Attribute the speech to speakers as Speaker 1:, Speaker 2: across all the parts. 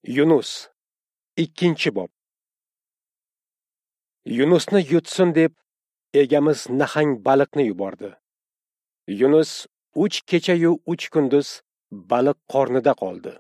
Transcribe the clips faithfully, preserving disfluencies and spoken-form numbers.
Speaker 1: Yunus ikkinchi bob. Yunusni yutsin deb egamiz nahang baliqni yubordi. Yunus uch kecha-yu uch kunduz baliq qornida qoldi.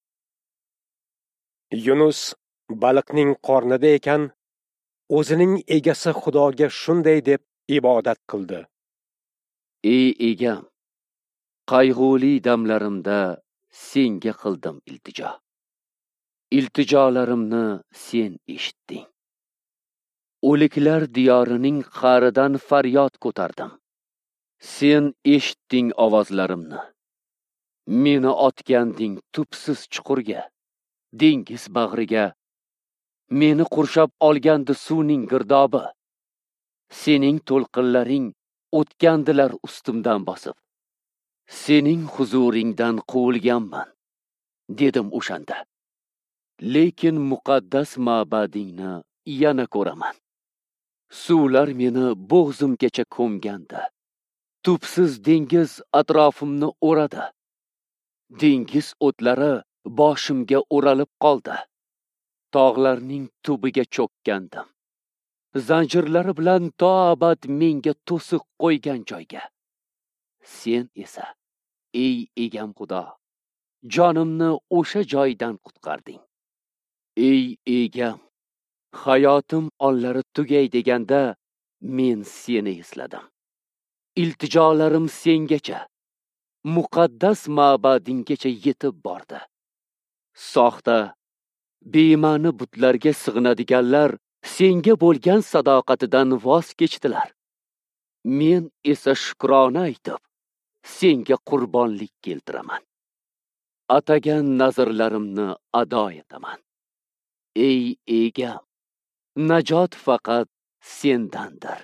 Speaker 1: Yunus baliqning qornida ekan, o'zining egasi Xudoga shunday deb ibodat qildi.
Speaker 2: Ey egam, qayg'uli damlarimda senga qildim iltijo. Iltijolarimni sen eshitding. O'liklar diyorining qa'ridan faryod ko'tardim. Sen eshitding ovozlarimni. Meni otganding tubsiz chuqurga, dengiz bag'riga. Meni qurshab olgandi suvning girdobi. Sening to'lqinlaring o'tgandilar ustimdan bosib. Sening huzuringdan quvilganman, dedim o'shanda. Lekin muqaddas ma'badingni yana ko'raman. Suvlar meni bo'g'zimgacha ko'mganda. Tubsiz dengiz atrofimni o'radi. Dengiz o'tlari boshimga o'ralib qoldi. Tog'larning tubiga cho'kkandim. Zanjirlari bilan to abad menga to'siq qo'ygan joyga. Sen esa, ey egam Xudo, jonimni o'sha joydan qutqarding. Ey egam, hayotim onlari tugay deganda men seni esladim. Iltijolarim sengacha, muqaddas ma'badinggacha yetib bordi. Soxta, bema'ni butlarga sig'inadiganlar senga bo'lgan sadoqatidan voz kechdilar. Men esa shukrona aytib, senga qurbonlik keltiraman. Atagan nazrlarimni ado etaman. Ey egam, najot faqat sendandir.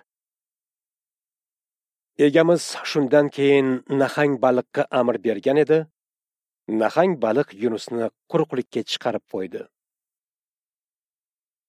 Speaker 1: Egamiz shundan keyin nahang baliqqa amr bergan edi. Nahang baliq Yunusni quruqlikka chiqarib qo'ydi.